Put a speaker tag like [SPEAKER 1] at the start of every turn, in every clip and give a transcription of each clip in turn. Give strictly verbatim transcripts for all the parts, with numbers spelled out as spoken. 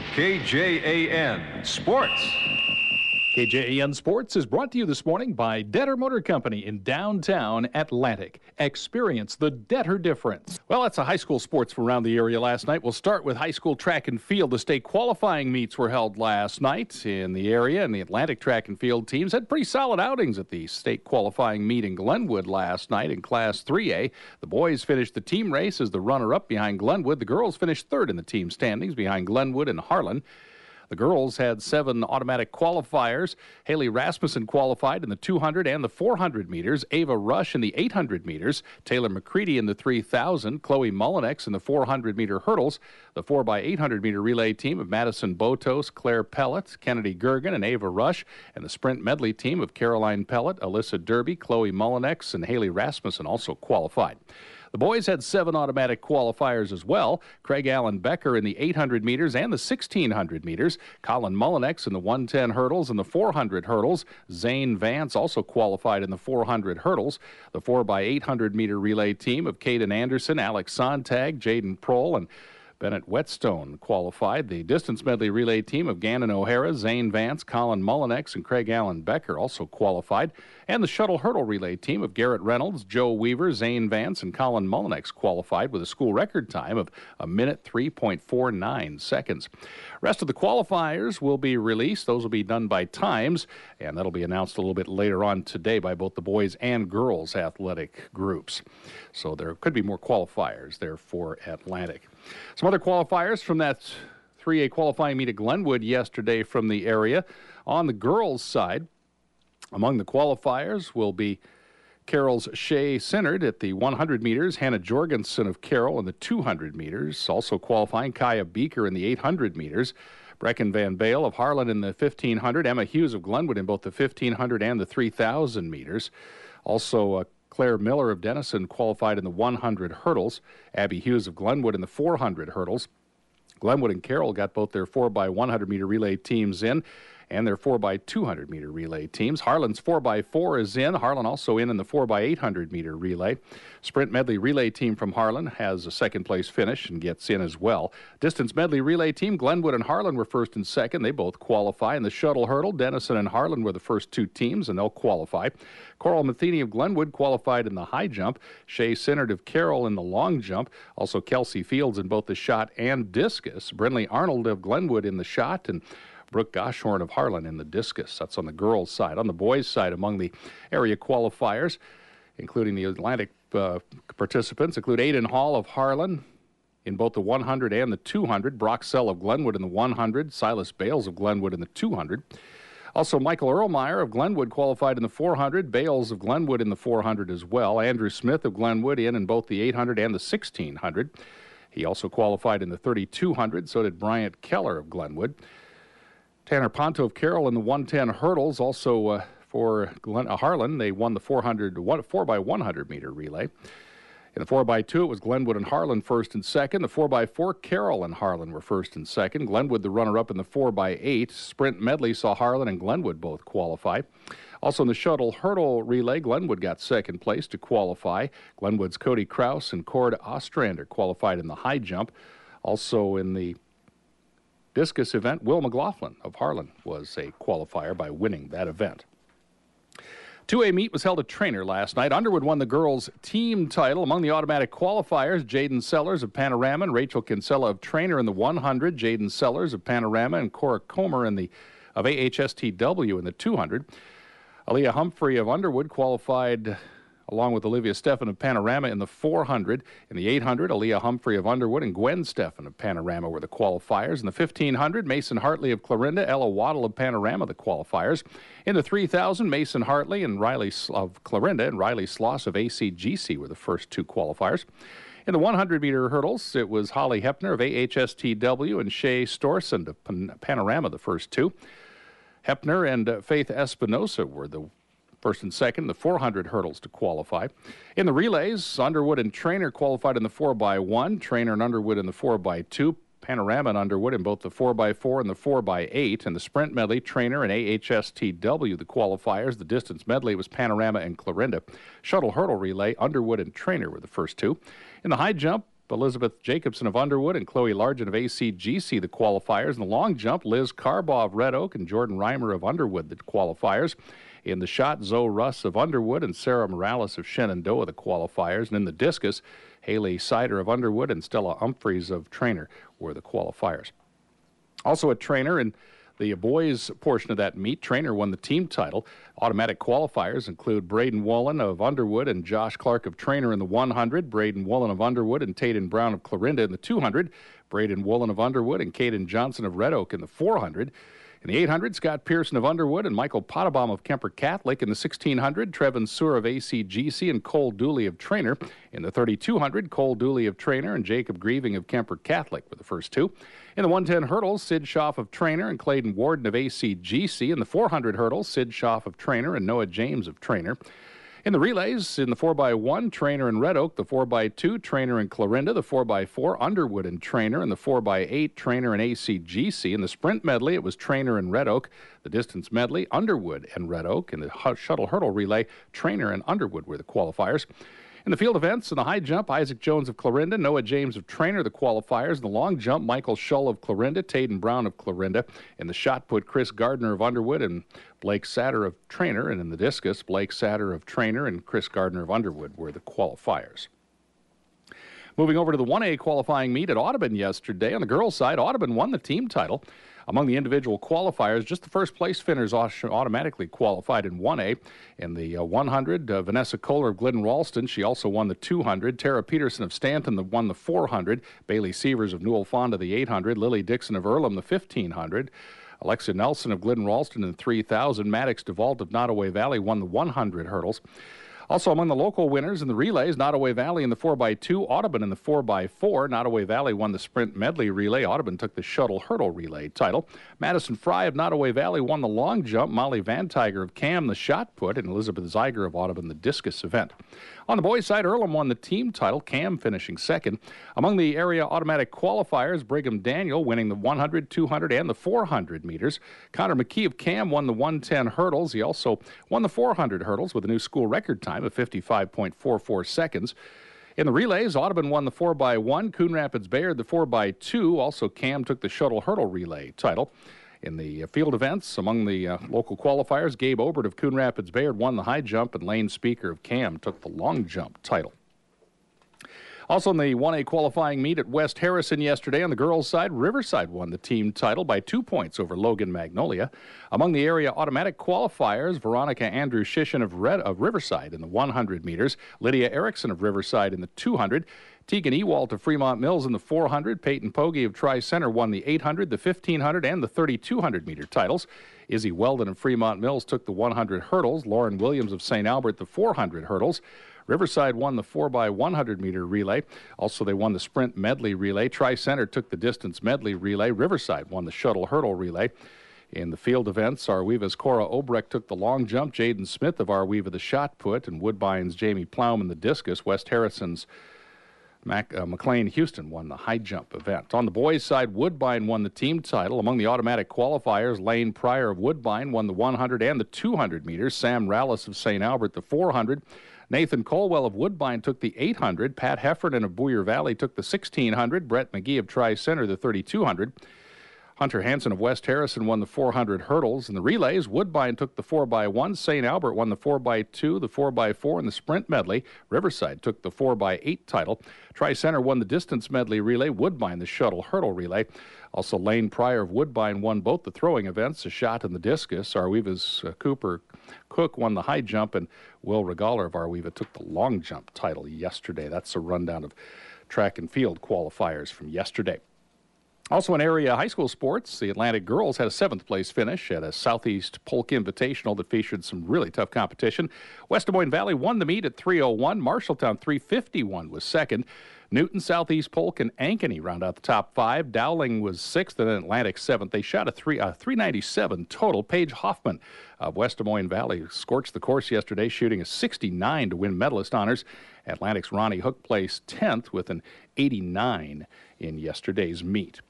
[SPEAKER 1] K J A N Sports.
[SPEAKER 2] K J A N Sports is brought to you this morning by Detter Motor Company in downtown Atlantic. Experience the Detter difference. Well, that's a high school sports from around the area last night. We'll start with high school track and field. The state qualifying meets were held last night in the area, and the Atlantic track and field teams had pretty solid outings at the state qualifying meet in Glenwood last night in Class three A. The boys finished the team race as the runner-up behind Glenwood. The girls finished third in the team standings behind Glenwood and Harlan. The girls had seven automatic qualifiers. Haley Rasmussen qualified in the two hundred and the four hundred meters. Ava Rush in the eight hundred meters. Taylor McCready in the three thousand. Chloe Mullinex in the four hundred meter hurdles. The four by eight hundred meter relay team of Madison Botos, Claire Pellet, Kennedy Gergen, and Ava Rush. And the sprint medley team of Caroline Pellet, Alyssa Derby, Chloe Mullinex, and Haley Rasmussen also qualified. The boys had seven automatic qualifiers as well. Craig Allen Becker in the eight hundred meters and the sixteen hundred meters. Colin Mullinex in the one ten hurdles and the four hundred hurdles. Zane Vance also qualified in the four hundred hurdles. The four by eight hundred meter relay team of Caden Anderson, Alex Sontag, Jaden Prohl, and Bennett Whetstone qualified. The distance medley relay team of Gannon O'Hara, Zane Vance, Colin Mullinex, and Craig Allen Becker also qualified. And the shuttle hurdle relay team of Garrett Reynolds, Joe Weaver, Zane Vance, and Colin Mullinex qualified with a school record time of a minute three point four nine seconds. Rest of the qualifiers will be released. Those will be done by times, and that'll be announced a little bit later on today by both the boys and girls athletic groups. So there could be more qualifiers there for Atlantic. Some other qualifiers from that three A qualifying meet at Glenwood yesterday from the area. On the girls' side, among the qualifiers will be Carroll's Shay Sinnard at the one hundred meters, Hannah Jorgensen of Carroll in the two hundred meters, also qualifying Kaya Beaker in the eight hundred meters, Brecken Van Bale of Harlan in the fifteen hundred, Emma Hughes of Glenwood in both the fifteen hundred and the three thousand meters. Also, uh, Claire Miller of Denison qualified in the one hundred hurdles. Abby Hughes of Glenwood in the four hundred hurdles. Glenwood and Carroll got both their four by one hundred meter relay teams in and their four by two hundred meter relay teams. Harlan's four by four is in. Harlan also in in the four by eight hundred meter relay. Sprint medley relay team from Harlan has a second place finish and gets in as well. Distance medley relay team, Glenwood and Harlan were first and second. They both qualify. In the shuttle hurdle, Denison and Harlan were the first two teams, and they'll qualify. Coral Matheny of Glenwood qualified in the high jump. Shay Sinnard of Carroll in the long jump. Also Kelsey Fields in both the shot and discus. Brindley Arnold of Glenwood in the shot, and Brooke Goshorn of Harlan in the discus. That's on the girls' side. On the boys' side, among the area qualifiers, including the Atlantic uh, participants, include Aiden Hall of Harlan in both the one hundred and the two hundred. Brock Sell of Glenwood in the one hundred. Silas Bales of Glenwood in the two hundred. Also, Michael Erlmeyer of Glenwood qualified in the four hundred. Bales of Glenwood in the four hundred as well. Andrew Smith of Glenwood in in both the eight hundred and the sixteen hundred. He also qualified in the thirty-two hundred. So did Bryant Keller of Glenwood. Tanner Ponto of Carroll in the one ten hurdles. Also uh, for Glen, uh, Harlan, they won the four hundred, one, four by one hundred meter relay. In the four by two, it was Glenwood and Harlan first and second. The four by four, Carroll and Harlan were first and second. Glenwood, the runner-up in the four by eight. Sprint medley saw Harlan and Glenwood both qualify. Also in the shuttle hurdle relay, Glenwood got second place to qualify. Glenwood's Cody Kraus and Cord Ostrander qualified in the high jump. Also in the discus event, Will McLaughlin of Harlan was a qualifier by winning that event. two A meet was held at Trainer last night. Underwood won the girls' team title. Among the automatic qualifiers, Jaden Sellers of Panorama and Rachel Kinsella of Trainer in the one hundred. Jaden Sellers of Panorama and Cora Comer in the of A H S T W in the two hundred. Aaliyah Humphrey of Underwood qualified along with Olivia Steffen of Panorama in the four hundred. In the eight hundred, Aaliyah Humphrey of Underwood and Gwen Steffen of Panorama were the qualifiers. In the fifteen hundred, Mason Hartley of Clarinda, Ella Waddle of Panorama, the qualifiers. In the three thousand, Mason Hartley and Riley of Clarinda and Riley Sloss of A C G C were the first two qualifiers. In the one hundred meter hurdles, it was Holly Hepner of A H S T W and Shay Storsund of Pan- Panorama, the first two. Hepner and uh, Faith Espinosa were the first and second, the four hundred hurdles to qualify. In the relays, Underwood and Trainer qualified in the four by one, Trainer and Underwood in the four by two, Panorama and Underwood in both the four by four and the four by eight. In the sprint medley, Trainer and A H S T W, the qualifiers. The distance medley was Panorama and Clarinda. Shuttle hurdle relay, Underwood and Trainer were the first two. In the high jump, Elizabeth Jacobson of Underwood and Chloe Largent of A C G C, the qualifiers. In the long jump, Liz Carbaugh of Red Oak and Jordan Reimer of Underwood, the qualifiers. In the shot, Zoe Russ of Underwood and Sarah Morales of Shenandoah, the qualifiers. And in the discus, Haley Sider of Underwood and Stella Humphreys of Trainer were the qualifiers. Also at Trainer, in the boys portion of that meet, Trainer won the team title. Automatic qualifiers include Braden Wolin of Underwood and Josh Clark of Trainer in the one hundred, Braden Wolin of Underwood and Taden Brown of Clarinda in the two hundred, Braden Wolin of Underwood and Caden Johnson of Red Oak in the four hundred. In the eight hundred, Scott Pearson of Underwood and Michael Pottebaum of Kemper Catholic. In the sixteen hundred, Trevin Sewer of A C G C and Cole Dooley of Trainer. In the thirty-two hundred, Cole Dooley of Trainer and Jacob Grieving of Kemper Catholic were the first two. In the one ten hurdles, Sid Schaff of Trainer and Clayton Warden of A C G C. In the four hundred hurdles, Sid Schaff of Trainer and Noah James of Trainer. In the relays, in the four by one, Trainer and Red Oak, the four by two, Trainer and Clarinda, the four by four, Underwood and Trainer, and the four by eight, Trainer and A C G C. In the sprint medley, it was Trainer and Red Oak. The distance medley, Underwood and Red Oak. In the shuttle hurdle relay, Trainer and Underwood were the qualifiers. In the field events, in the high jump, Isaac Jones of Clarinda, Noah James of Trainer, the qualifiers. In the long jump, Michael Shull of Clarinda, Taden Brown of Clarinda. In the shot put, Chris Gardner of Underwood and Blake Satter of Trainer. And in the discus, Blake Satter of Trainer and Chris Gardner of Underwood were the qualifiers. Moving over to the one A qualifying meet at Audubon yesterday. On the girls' side, Audubon won the team title. Among the individual qualifiers, just the first place finishers automatically qualified in one A. In the uh, one hundred, uh, Vanessa Kohler of Glidden Ralston, she also won the two hundred. Tara Peterson of Stanton the, won the four hundred. Bailey Sievers of Newell Fonda the eight hundred. Lily Dixon of Earlham the fifteen hundred. Alexia Nelson of Glidden Ralston in the three thousand. Maddox DeVault of Nottoway Valley won the one hundred hurdles. Also among the local winners in the relays, Nottoway Valley in the four by two, Audubon in the four by four. Nottoway Valley won the sprint medley relay. Audubon took the shuttle hurdle relay title. Madison Fry of Nottoway Valley won the long jump. Molly Van Tiger of Cam the shot put, and Elizabeth Zeiger of Audubon the discus event. On the boys' side, Earlham won the team title, Cam finishing second. Among the area automatic qualifiers, Brigham Daniel winning the one hundred, two hundred, and the four hundred meters. Connor McKee of Cam won the one ten hurdles. He also won the four hundred hurdles with a new school record time of fifty-five point four four seconds. In the relays, Audubon won the four by one, Coon Rapids Bayard the four by two. Also, Cam took the shuttle hurdle relay title. In the field events, among the uh, local qualifiers, Gabe Obert of Coon Rapids Bayard won the high jump, and Lane Speaker of Cam took the long jump title. Also in the one A qualifying meet at West Harrison yesterday, on the girls' side, Riverside won the team title by two points over Logan Magnolia. Among the area automatic qualifiers, Veronica Andrew Shishin of, Red, of Riverside in the one hundred meters, Lydia Erickson of Riverside in the two hundred, Tegan Ewalt of Fremont Mills in the four hundred, Peyton Pogge of Tri-Center won the eight hundred, the fifteen hundred, and the thirty-two hundred meter titles. Izzy Weldon of Fremont Mills took the one hundred hurdles, Lauren Williams of Saint Albert the four hundred hurdles. Riverside won the four by one hundred meter relay. Also, they won the sprint medley relay. Tri-Center took the distance medley relay. Riverside won the shuttle hurdle relay. In the field events, Arweva's Cora Obrecht took the long jump. Jaden Smith of Arweva the shot put, and Woodbine's Jamie Plowman the discus. West Harrison's Mac, uh, McLean Houston won the high jump event. On the boys' side, Woodbine won the team title. Among the automatic qualifiers, Lane Pryor of Woodbine won the one hundred and the two hundred meters. Sam Rallis of Saint Albert the four hundred. Nathan Colwell of Woodbine took the eight hundred. Pat Heffernan of Boyer Valley took the sixteen hundred. Brett McGee of Tri-Center the thirty-two hundred. Hunter Hansen of West Harrison won the four hundred hurdles. In the relays, Woodbine took the four by one. Saint Albert won the four by two, the four by four, and the sprint medley. Riverside took the four by eight title. Tri-Center won the distance medley relay. Woodbine the shuttle hurdle relay. Also, Lane Pryor of Woodbine won both the throwing events, the shot and the discus. Arweva's uh, Cooper Cook won the high jump, and Will Regaller of Arweva took the long jump title yesterday. That's a rundown of track and field qualifiers from yesterday. Also in area high school sports, the Atlantic girls had a seventh place finish at a Southeast Polk Invitational that featured some really tough competition. West Des Moines Valley won the meet at three oh one. Marshalltown three fifty-one was second. Newton, Southeast Polk, and Ankeny round out the top five. Dowling was sixth, and then Atlantic seventh. They shot a three, uh, three ninety-seven total. Paige Hoffman of West Des Moines Valley scorched the course yesterday, shooting a sixty-nine to win medalist honors. Atlantic's Ronnie Hook placed tenth with an eighty-nine in yesterday's meet.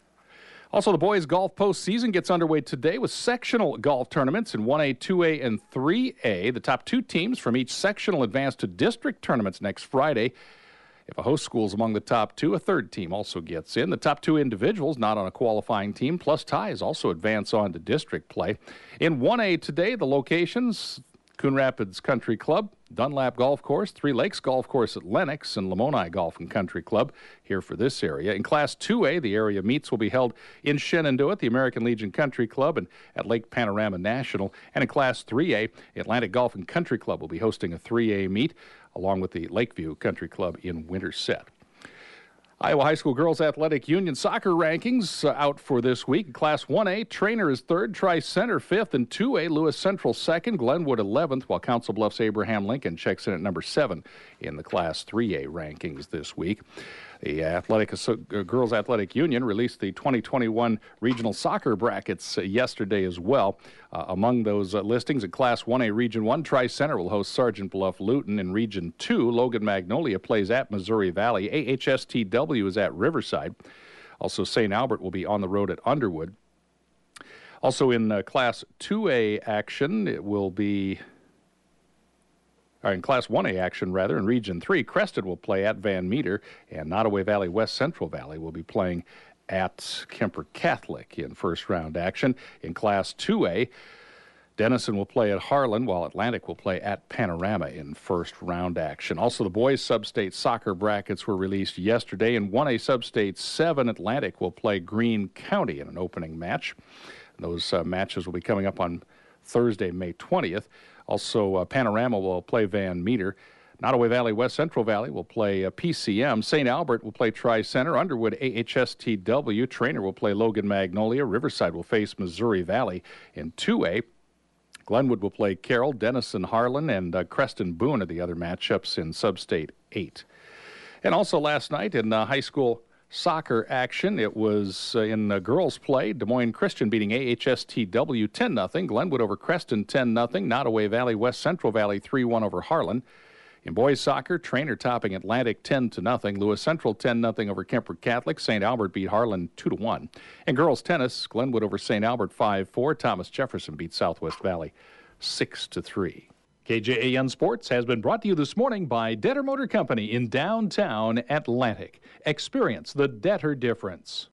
[SPEAKER 2] Also, the boys' golf postseason gets underway today with sectional golf tournaments in one A, two A, and three A. The top two teams from each sectional advance to district tournaments next Friday. If a host school is among the top two, a third team also gets in. The top two individuals not on a qualifying team, plus ties, also advance on to district play. In one A today, the locations: Coon Rapids Country Club, Dunlap Golf Course, Three Lakes Golf Course at Lennox, and Lamoni Golf and Country Club here for this area. In Class two A, the area meets will be held in Shenandoah at the American Legion Country Club and at Lake Panorama National. And in Class three A, Atlantic Golf and Country Club will be hosting a three A meet along with the Lakeview Country Club in Winterset. Iowa High School Girls Athletic Union soccer rankings uh, out for this week. Class one A, Trainer is third, Tri-Center fifth, and two A, Lewis Central second, Glenwood eleventh, while Council Bluffs Abraham Lincoln checks in at number seven in the Class three A rankings this week. The Athletic uh, Girls Athletic Union released the twenty twenty-one regional soccer brackets uh, yesterday as well. Uh, among those uh, listings, in Class one A, Region one, Tri-Center will host Sergeant Bluff Luton. In Region two, Logan Magnolia plays at Missouri Valley. A H S T W is at Riverside. Also, Saint Albert will be on the road at Underwood. Also in uh, Class two A action, it will be... Or in Class one A action, rather, in Region three, Crested will play at Van Meter, and Nottoway Valley West Central Valley will be playing at Kemper Catholic in first-round action. In Class two A, Denison will play at Harlan, while Atlantic will play at Panorama in first-round action. Also, the boys' sub-state soccer brackets were released yesterday. In one A sub-state seven, Atlantic will play Greene County in an opening match. Those uh, matches will be coming up on Thursday, May twentieth. Also, uh, Panorama will play Van Meter. Nottoway Valley West Central Valley will play uh, P C M. Saint Albert will play Tri-Center. Underwood A H S T W. Trainer will play Logan Magnolia. Riverside will face Missouri Valley. In two A, Glenwood will play Carroll. Denison Harlan and uh, Creston Boone are the other matchups in Sub-State eight. And also last night in uh, high school soccer action, it was uh, in uh, girls play. Des Moines Christian beating A H S T W ten nothing. Glenwood over Creston ten nothing. Nottoway Valley West Central Valley three one over Harlan. In boys soccer, Trainer topping Atlantic ten to nothing. Lewis Central ten nothing over Kemper Catholic. Saint Albert beat Harlan two to one. In girls tennis, Glenwood over Saint Albert five four. Thomas Jefferson beat Southwest Valley six to three. K J A N Sports has been brought to you this morning by Detter Motor Company in downtown Atlantic. Experience the Detter difference.